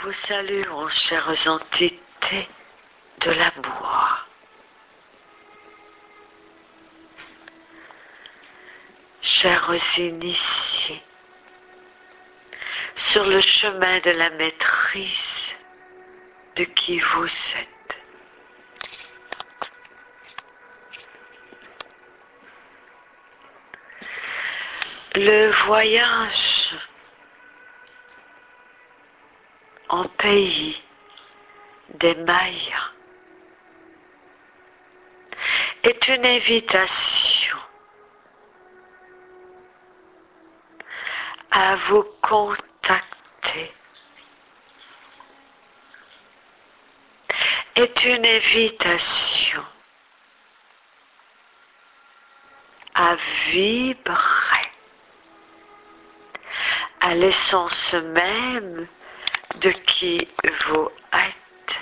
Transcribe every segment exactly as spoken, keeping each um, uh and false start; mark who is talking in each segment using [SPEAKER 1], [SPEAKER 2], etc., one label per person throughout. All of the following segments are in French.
[SPEAKER 1] vous saluons, chères entités de l'amour. Chers initiés, sur le chemin de la maîtrise de qui vous êtes. Le voyage en pays des Mayas est une invitation à vous contacter, est une invitation à vibrer à l'essence même de qui vous êtes.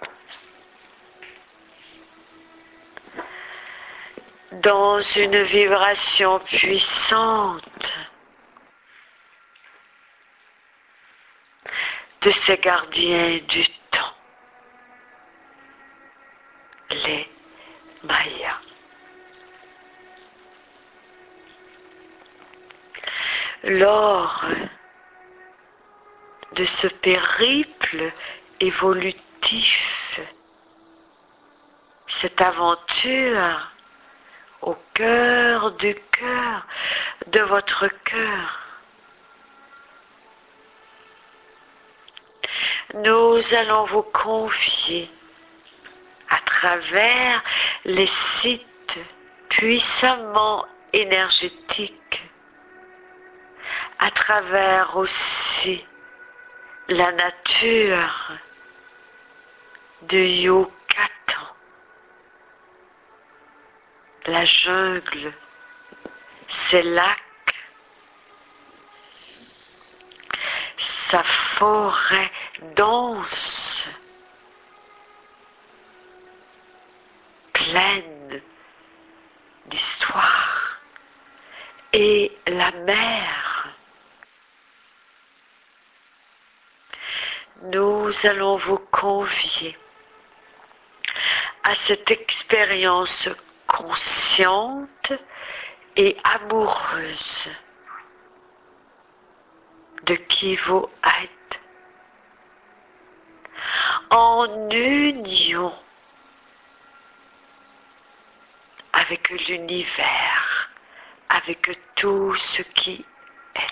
[SPEAKER 1] Dans une vibration puissante de ces gardiens du temps, les Mayas. Lors de ce périple évolutif, cette aventure au cœur du cœur de votre cœur, nous allons vous confier à travers les sites puissamment énergétiques, à travers aussi la nature de Yucatan, la jungle, ses lacs, sa forêt dense, pleine d'histoire, et la mer. Nous allons vous convier à cette expérience consciente et amoureuse de qui vous êtes, en union avec l'univers, avec tout ce qui est.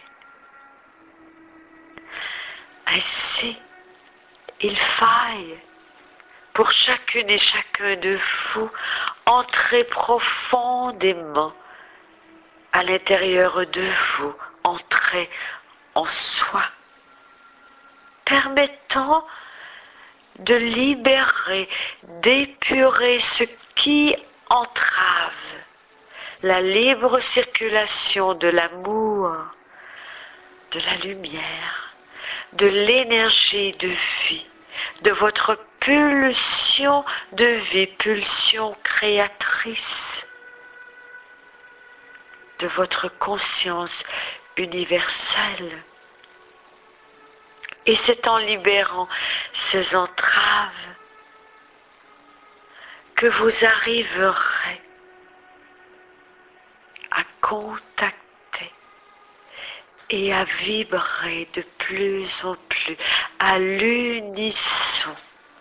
[SPEAKER 1] Ainsi, il faille pour chacune et chacun de vous entrer profondément à l'intérieur de vous, entrer en soi, permettant de libérer, d'épurer ce qui entrave la libre circulation de l'amour, de la lumière, de l'énergie de vie, de votre pulsion de vie, pulsion créatrice, de votre conscience universelle. Et c'est en libérant ces entraves que vous arriverez à contacter et à vibrer de plus en plus à l'unisson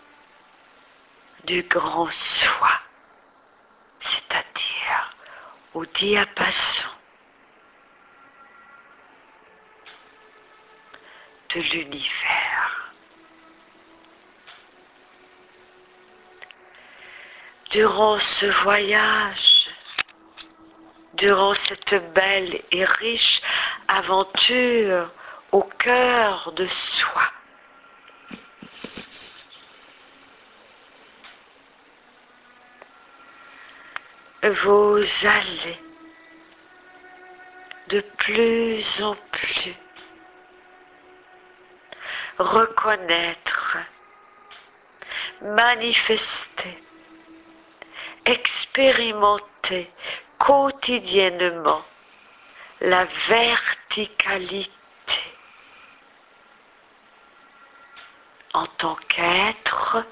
[SPEAKER 1] du grand soi, c'est-à-dire au diapason de l'univers. Durant ce voyage, durant cette belle et riche aventure au cœur de soi, vous allez de plus en plus reconnaître, manifester, expérimenter quotidiennement la verticalité, en tant qu'être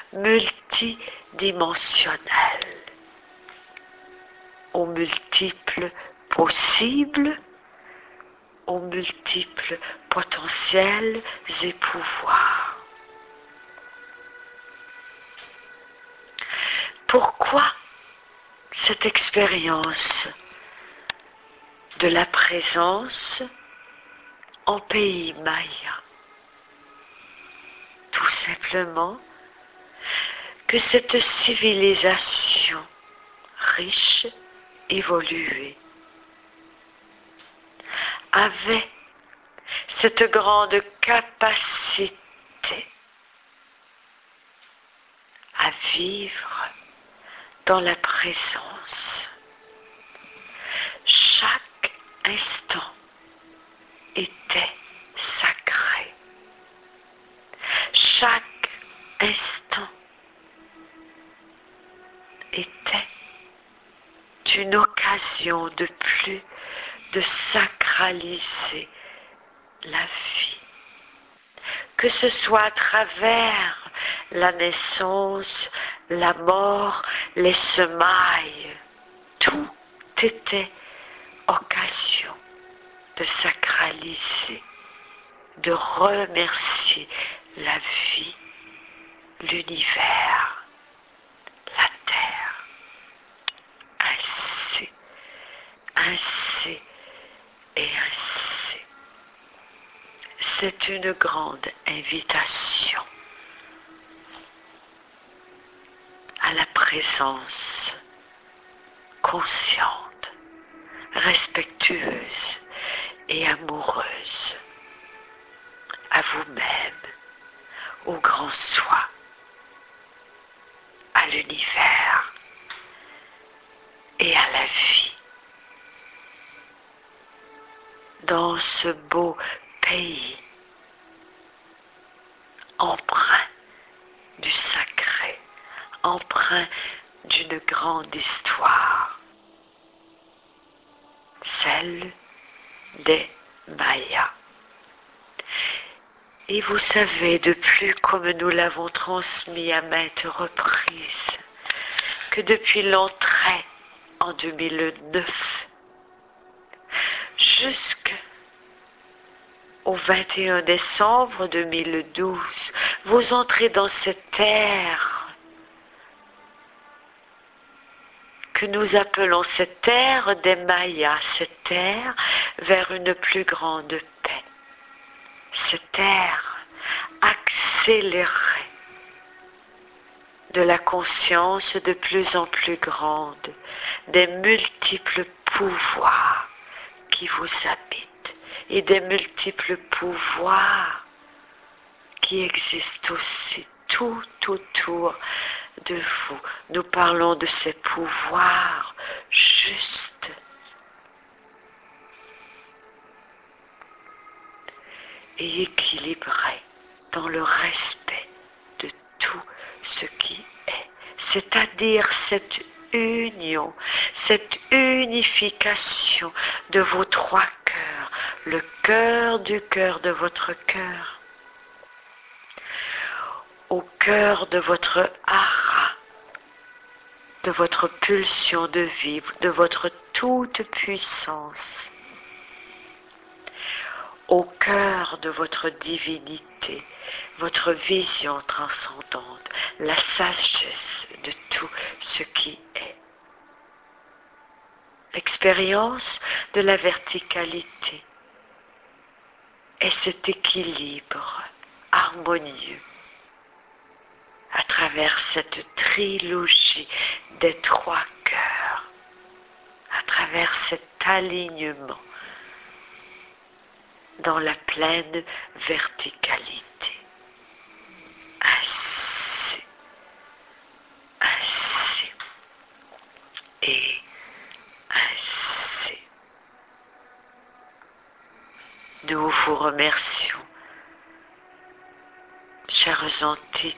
[SPEAKER 1] multidimensionnel, aux multiples possibles, aux multiples potentiels et pouvoirs. Pourquoi cette expérience de la présence en pays maya? Tout simplement que cette civilisation riche, évoluée, avait cette grande capacité à vivre dans la présence. Chaque instant était sacré. Chaque instant était une occasion de plus de sacraliser la vie. Que ce soit à travers la naissance, la mort, les semailles, tout était occasion de sacraliser, de remercier la vie, l'univers, la terre. Ainsi, ainsi et ainsi. C'est une grande invitation à la présence consciente, respectueuse et amoureuse à vous-même, au grand soi, à l'univers et à la vie. Dans ce beau pays empreint du sacré, empreint d'une grande histoire, celle des Mayas. Et vous savez, de plus, comme nous l'avons transmis à maintes reprises, que depuis l'entrée en deux mille neuf jusqu'au vingt et un décembre deux mille douze, vous entrez dans cette ère que nous appelons cette ère des Mayas, cette ère vers une plus grande paix, cette ère accélérée de la conscience de plus en plus grande, des multiples pouvoirs qui vous habitent et des multiples pouvoirs qui existent aussi tout autour de vous. Nous parlons de ces pouvoirs justes et équilibrés dans le respect de tout ce qui est, c'est-à-dire cette union, cette unification de vos trois cœurs, le cœur du cœur de votre cœur, au cœur de votre hara, de votre pulsion de vie, de votre toute puissance, au cœur de votre divinité, votre vision transcendante, la sagesse de tout ce qui est. L'expérience de la verticalité est cet équilibre harmonieux à travers cette trilogie des trois cœurs, à travers cet alignement dans la pleine verticalité. Ainsi, ainsi et ainsi. Nous vous remercions, chères entités,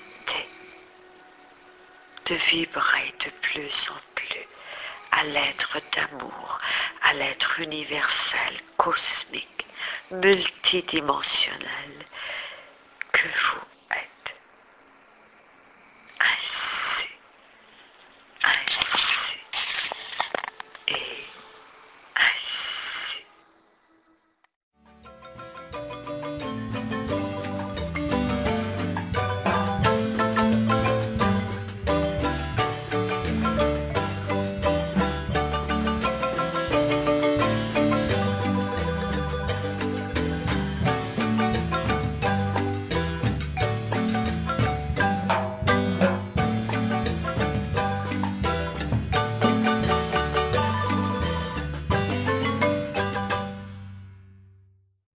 [SPEAKER 1] de vibrer de plus en plus à l'être d'amour, à l'être universel, cosmique, multidimensionnel que vous